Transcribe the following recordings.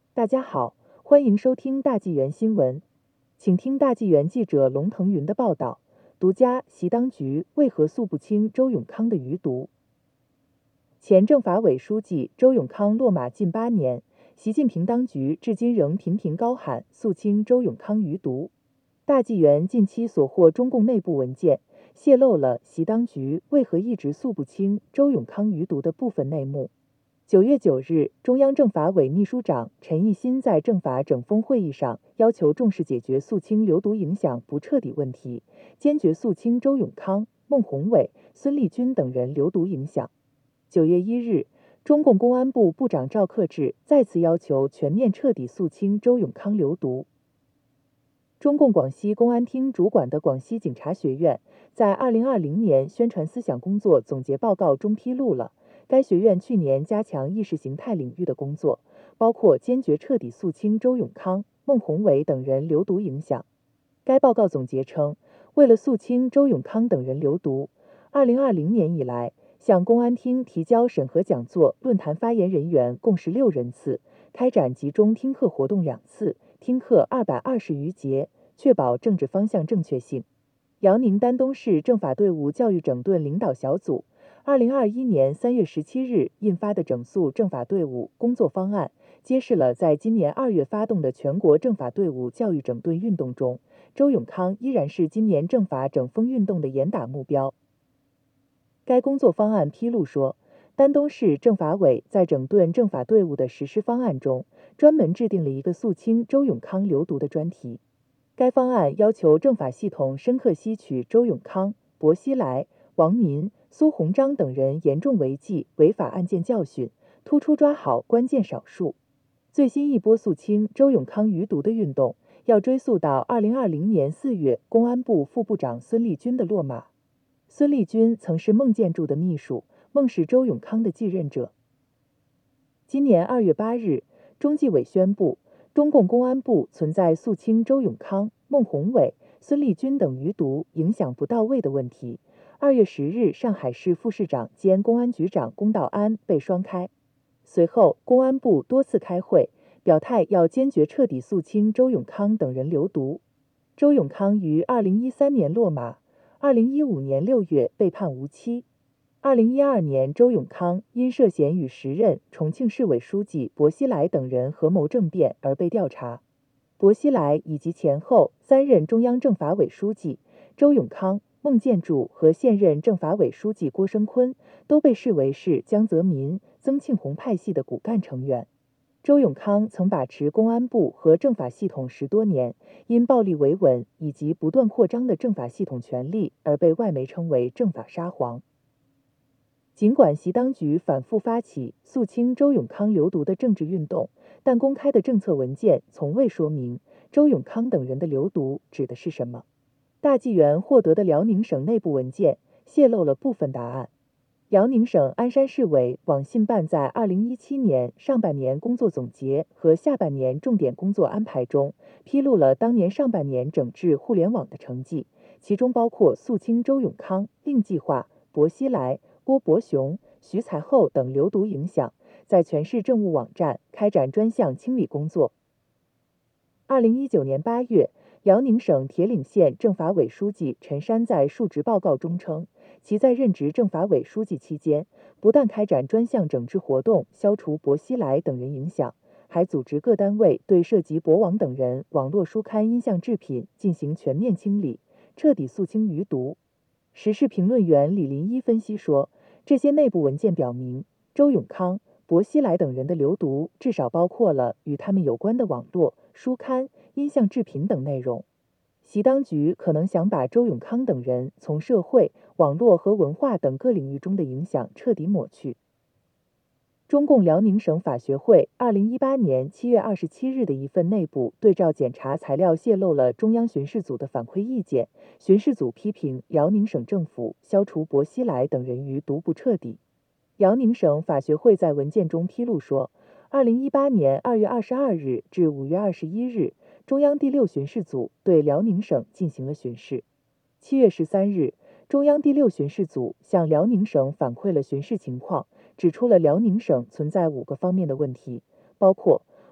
大家好，欢迎收听大纪元新闻，请听大纪元记者龙腾云的报道。独家：习当局为何诉不清周永康的余毒？前政法委书记周永康落马近8年，习近平当局至今仍频频高喊肃清周永康余毒。大纪元近期所获中共内部文件，泄露了习当局为何一直诉不清周永康余毒的部分内幕。9月9日，中央政法委秘书长陈毅新在政法整风会议上要求重视解决肃清流毒影响不彻底问题，坚决肃清周永康、孟宏伟、孙立军等人流毒影响。9月1日，中共公安部部长赵克志再次要求全面彻底肃清周永康流毒。中共广西公安厅主管的广西警察学院在2020年宣传思想工作总结报告中披露了该学院去年加强意识形态领域的工作，包括坚决彻底肃清周永康、孟宏伟等人流毒影响。该报告总结称，为了肃清周永康等人流毒，2020年以来，向公安厅提交审核讲座、论坛发言人员共16人次，开展集中听课活动2次，听课220余节，确保政治方向正确性。辽宁丹东市政法队伍教育整顿领导小组2021年3月17日印发的整肃政法队伍工作方案，揭示了在今年2月发动的全国政法队伍教育整顿运动中，周永康依然是今年政法整风运动的严打目标。该工作方案披露说，丹东市政法委在整顿政法队伍的实施方案中，专门制定了一个肃清周永康流毒的专题。该方案要求政法系统深刻吸取周永康、薄熙来、王民、苏鸿章等人严重违纪违法案件教训，突出抓好关键少数。最新一波肃清周永康余毒的运动，要追溯到2020年4月公安部副部长孙立军的落马。孙立军曾是孟建柱的秘书，孟是周永康的继任者。今年2月8日，中纪委宣布，中共公安部存在肃清周永康、孟宏伟、孙立军等余毒影响不到位的问题。2月10日，上海市副市长兼公安局长龚道安被双开。随后，公安部多次开会，表态要坚决彻底肃清周永康等人流毒。周永康于2013年落马，2015年6月被判无期。2012年，周永康因涉嫌与时任重庆市委书记薄熙来等人合谋政变而被调查。薄熙来以及前后3任中央政法委书记周永康、孟建柱和现任政法委书记郭声琨都被视为是江泽民、曾庆红派系的骨干成员。周永康曾把持公安部和政法系统10多年，因暴力维稳以及不断扩张的政法系统权力而被外媒称为政法沙皇。尽管习当局反复发起肃清周永康流毒的政治运动，但公开的政策文件从未说明周永康等人的流毒指的是什么。大纪元获得的辽宁省内部文件泄露了部分答案。辽宁省鞍山市委网信办在2017年上半年工作总结和下半年重点工作安排中，披露了当年上半年整治互联网的成绩，其中包括肃清周永康、令计划、薄熙来、郭伯雄、徐才厚等流毒影响，在全市政务网站开展专项清理工作。2019年8月，辽宁省铁岭县政法委书记陈山在述职报告中称，其在任职政法委书记期间，不但开展专项整治活动，消除薄熙来等人影响，还组织各单位对涉及博网等人网络书刊音像制品进行全面清理，彻底肃清余毒。时事评论员李林一分析说，这些内部文件表明，周永康、薄熙来等人的流毒至少包括了与他们有关的网络、书刊、音像制品等内容。习当局可能想把周永康等人从社会、网络和文化等各领域中的影响彻底抹去。中共辽宁省法学会2018年7月27日的一份内部对照检查材料泄露了中央巡视组的反馈意见，巡视组批评辽宁省政府消除薄熙来等人余毒不彻底。辽宁省法学会在文件中披露说，2018年2月22日至5月21日，中央第6巡视组对辽宁省进行了巡视。7月13日，中央第6巡视组向辽宁省反馈了巡视情况，指出了辽宁省存在5个方面的问题，包括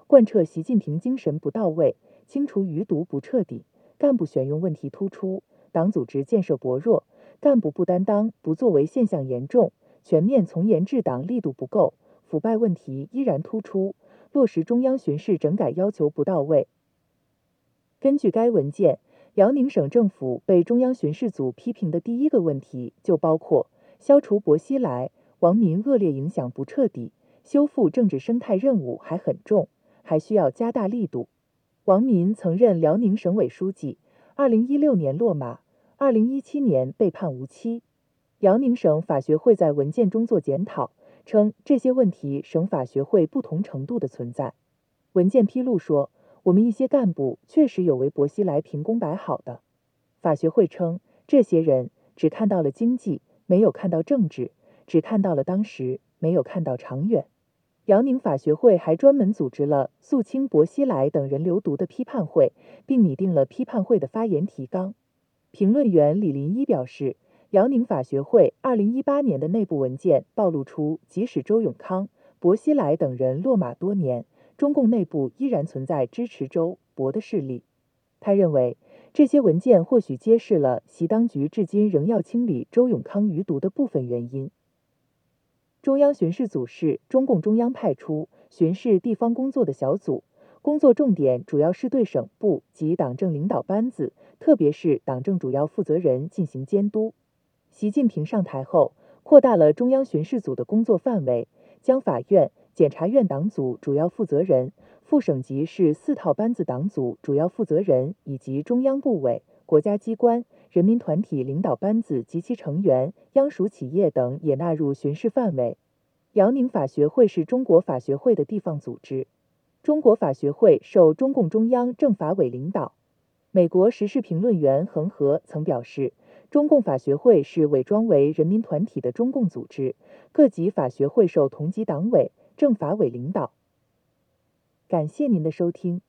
贯彻习近平精神不到位，清除余毒不彻底，干部选用问题突出，党组织建设薄弱，干部不担当、不作为现象严重，全面从严治党力度不够，腐败问题依然突出，落实中央巡视整改要求不到位。根据该文件，辽宁省政府被中央巡视组批评的第一个问题就包括消除薄熙来、王民恶劣影响不彻底，修复政治生态任务还很重，还需要加大力度。王民曾任辽宁省委书记，2016年落马，2017年被判无期。辽宁省法学会在文件中做检讨，称这些问题省法学会不同程度的存在。文件披露说，我们一些干部确实有为薄熙来评功摆好的。法学会称，这些人只看到了经济，没有看到政治，只看到了当时，没有看到长远。辽宁法学会还专门组织了肃清薄熙来等人流毒的批判会，并拟定了批判会的发言提纲。评论员李林一表示，辽宁法学会2018年的内部文件暴露出，即使周永康、薄熙来等人落马多年，中共内部依然存在支持周、薄的势力。他认为，这些文件或许揭示了习当局至今仍要清理周永康余毒的部分原因。中央巡视组是中共中央派出巡视地方工作的小组，工作重点主要是对省部及党政领导班子，特别是党政主要负责人进行监督。习近平上台后，扩大了中央巡视组的工作范围，将法院、检察院党组主要负责人、副省级市4套班子党组主要负责人以及中央部委、国家机关、人民团体领导班子及其成员、央属企业等也纳入巡视范围。辽宁法学会是中国法学会的地方组织，中国法学会受中共中央政法委领导。美国时事评论员恒河曾表示，中共法学会是伪装为人民团体的中共组织，各级法学会受同级党委、政法委领导。感谢您的收听。